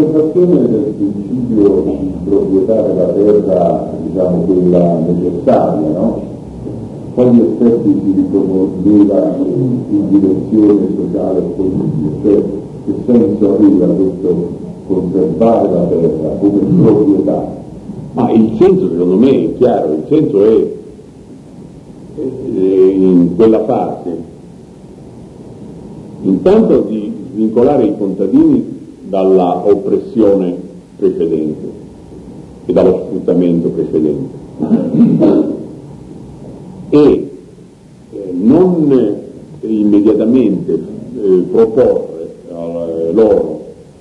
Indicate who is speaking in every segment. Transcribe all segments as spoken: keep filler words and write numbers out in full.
Speaker 1: l'applicazione del principio di proprietà della terra, diciamo quella necessaria, no? Quali aspetti si riproponeva in direzione sociale e politica, cioè che senso aveva questo conservare la terra come proprietà?
Speaker 2: Ma il senso secondo me è chiaro, il senso è, è in quella fase intanto di svincolare i contadini dalla oppressione precedente e dallo sfruttamento precedente e eh, non eh, immediatamente eh, proporre a loro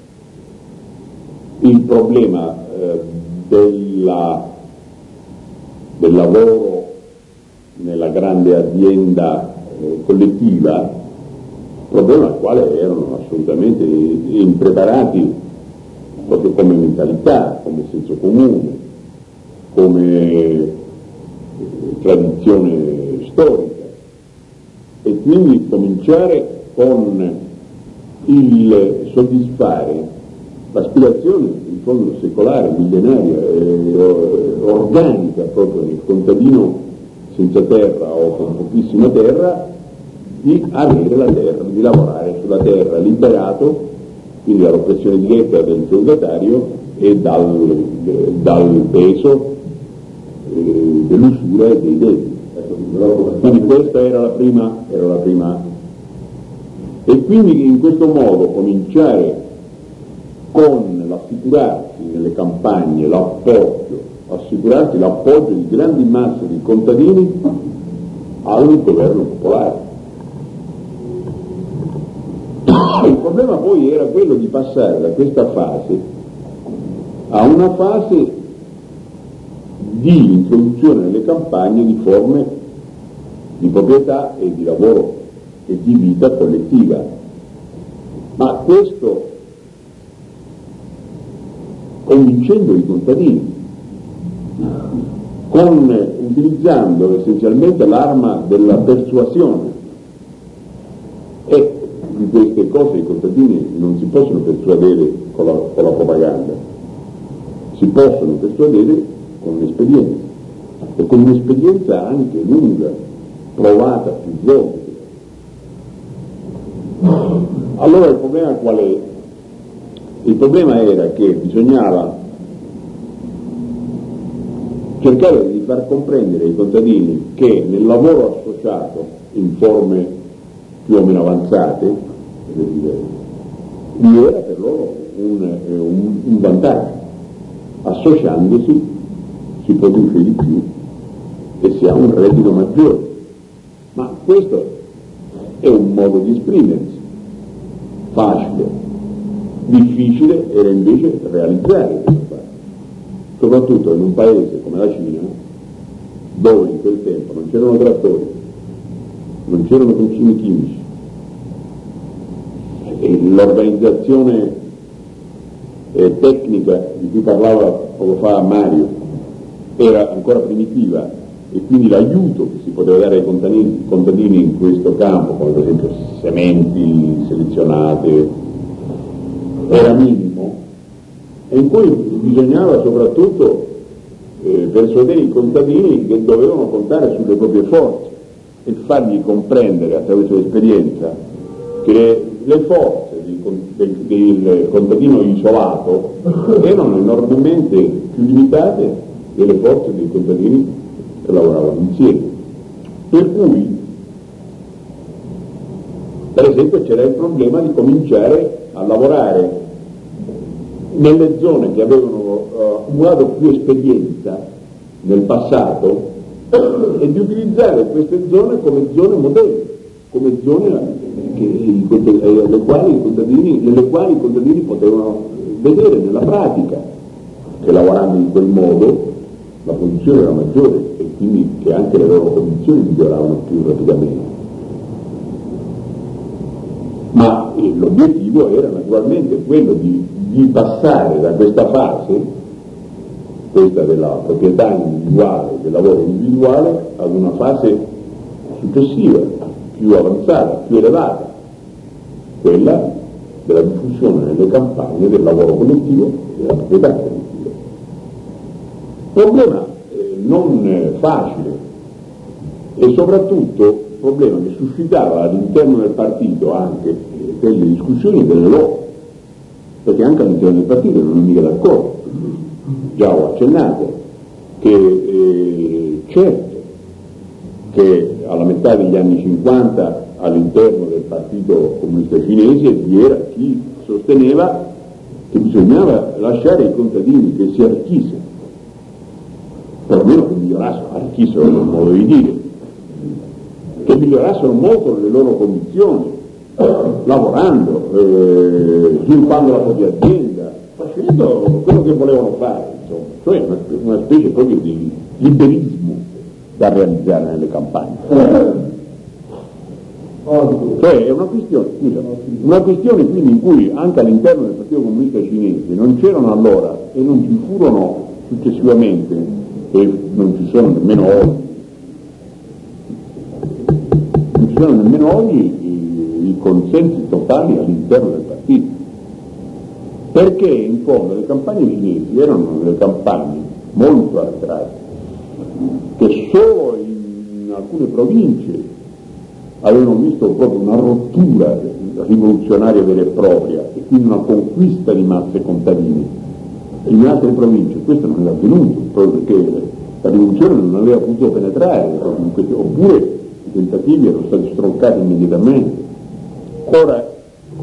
Speaker 2: il problema eh, della, del lavoro nella grande azienda eh, collettiva, problema al quale erano assolutamente impreparati proprio come mentalità, come senso comune, come tradizione storica, e quindi cominciare con il soddisfare l'aspirazione in fondo secolare, millenaria, eh, organica proprio nel contadino senza terra o con pochissima terra, di avere la terra, di lavorare sulla terra liberato quindi dall'oppressione diretta del feudatario e dal, dal peso eh, dell'usura e dei debiti. Quindi questa era la prima, era la prima. E quindi in questo modo cominciare con l'assicurarsi nelle campagne l'appoggio, assicurarsi l'appoggio di grandi masse di contadini a un governo popolare. Il problema poi era quello di passare da questa fase a una fase di introduzione nelle campagne di forme di proprietà e di lavoro e di vita collettiva. Ma questo convincendo i contadini, con, utilizzando essenzialmente l'arma della persuasione. E di queste cose i contadini non si possono persuadere con la, con la propaganda, si possono persuadere con l'esperienza, e con un'esperienza anche lunga, provata più volte. Allora il problema qual è? Il problema era che bisognava cercare di far comprendere ai contadini che nel lavoro associato in forme più o meno avanzate vi era per loro un, un, un vantaggio. Associandosi si produce di più e si ha un reddito maggiore. Ma questo è un modo di esprimersi facile, difficile era invece realizzare questo fatto, soprattutto in un paese come la Cina, dove in quel tempo non c'erano trattori, non c'erano concimi chimici, e l'organizzazione eh, tecnica di cui parlava poco fa Mario era ancora primitiva, e quindi l'aiuto che si poteva dare ai contadini, contadini in questo campo, come per esempio sementi selezionate, era minimo, e in cui bisognava soprattutto eh, persuadere i contadini che dovevano contare sulle proprie forze e fargli comprendere attraverso l'esperienza che le, le forze del, del, del contadino isolato erano enormemente più limitate delle forze dei contadini che lavoravano insieme. Per cui, per esempio, c'era il problema di cominciare a lavorare nelle zone che avevano uh, accumulato più esperienza nel passato e di utilizzare queste zone come zone modello, come zone che, i, alle quali i contadini, nelle quali i contadini potevano vedere nella pratica che lavorando in quel modo la produzione era maggiore e quindi che anche le loro condizioni miglioravano più rapidamente. Ma eh, l'obiettivo era naturalmente quello di, di passare da questa fase, questa della proprietà individuale, del lavoro individuale, ad una fase successiva, più avanzata, più elevata, quella della diffusione nelle campagne del lavoro collettivo e della proprietà collettiva. Problema eh, non eh, facile e soprattutto problema che suscitava all'interno del partito anche eh, delle discussioni e delle lotte, perché anche all'interno del partito non è mica d'accordo. Già ho accennato che eh, certo che alla metà degli anni cinquanta all'interno del Partito Comunista Cinese vi era chi sosteneva che bisognava lasciare ai contadini che si arricchissero, perlomeno che migliorassero, arricchissero è un modo di dire, che migliorassero molto le loro condizioni, lavorando, eh, sviluppando la propria azienda, facendo quello che volevano fare, insomma, cioè una, una specie proprio di liberismo da realizzare nelle campagne. Cioè è una questione, scusa, una questione quindi in cui anche all'interno del Partito Comunista Cinese non c'erano allora e non ci furono successivamente e non ci sono nemmeno oggi, non ci sono nemmeno oggi i, i consensi totali all'interno del partito, perché in fondo le campagne cinesi erano delle campagne molto arretrate che solo in alcune province avevano visto proprio una rottura rivoluzionaria vera e propria e quindi una conquista di masse contadine. In altre province questo non era avvenuto proprio perché la rivoluzione non aveva potuto penetrare in queste, oppure i tentativi erano stati stroncati immediatamente. Ora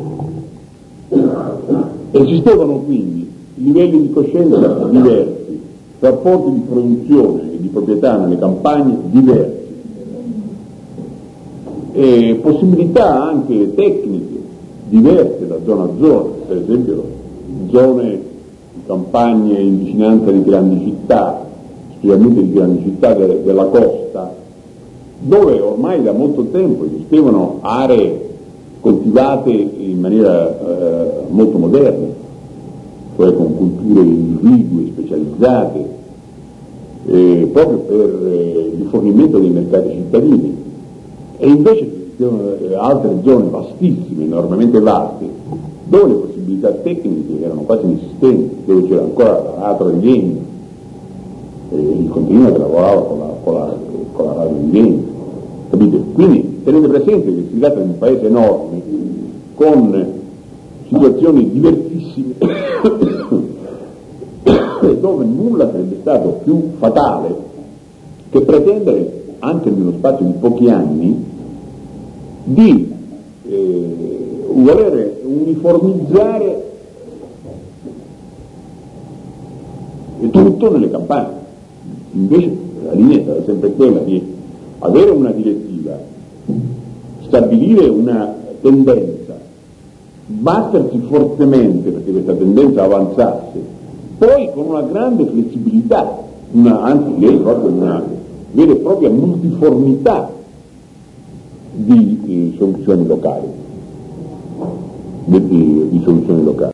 Speaker 2: esistevano quindi livelli di coscienza diversi, rapporti di produzione e di proprietà nelle campagne diversi, e possibilità anche tecniche diverse da zona a zona, per esempio zone di campagne in vicinanza di grandi città, specialmente di grandi città de- della costa, dove ormai da molto tempo esistevano aree coltivate in maniera eh, molto moderna, cioè con culture individue specializzate, eh, proprio per eh, il rifornimento dei mercati cittadini. E invece ci sono altre zone vastissime, enormemente vaste, dove le possibilità tecniche erano quasi inesistenti, dove c'era ancora l'aratro di legno, e il contadino che lavorava con la, con la, con la radio di legno, capite? Quindi tenete presente che si tratta di un paese enorme, con situazioni diversissime, dove nulla sarebbe stato più fatale che pretendere anche nello spazio di pochi anni di eh, voler uniformizzare tutto nelle campagne. Invece la linea è stata sempre quella di avere una direttiva, stabilire una tendenza, battersi fortemente perché questa tendenza avanzasse, poi con una grande flessibilità, una, anzi direi proprio una vera e propria multiformità di, di soluzioni locali, di, di, di soluzioni locali.